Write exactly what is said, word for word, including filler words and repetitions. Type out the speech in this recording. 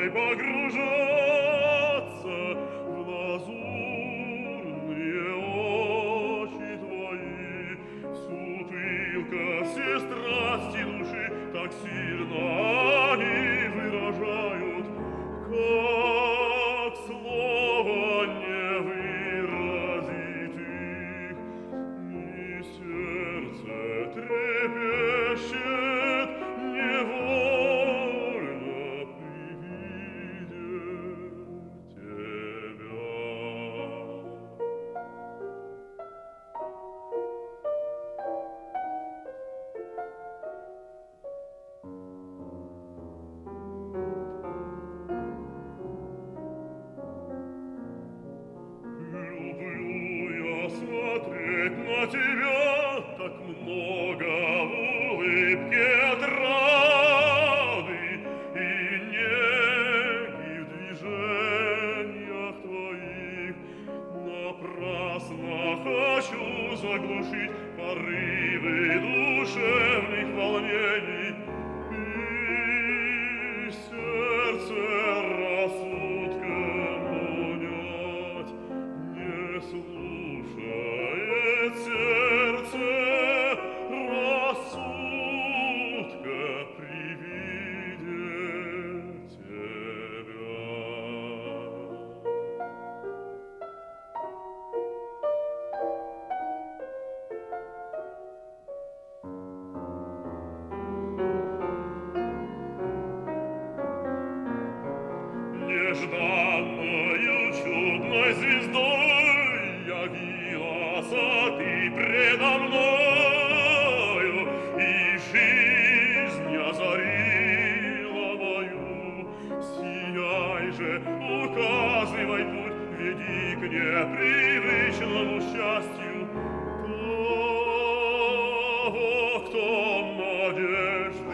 погружаться в лазурные очи твои, всю пылко все страсти души так сильно они выражают, как слово не выразит их, и сердце трепещет невольно при виде тебя. Люблю я смотреть на тебя, так много в улыбке отравы и неги в движениях твоих. Напрасно хочу заглушить порывы душевных волнений, и сердце рассудком унять не слушает сердце рассудка при виде тебя. Нежданною чудной звездой явилась ты предо мною, и жизнь озарила мою. Сияй же, указывай путь, веди к непривычному счастью того, кто надежду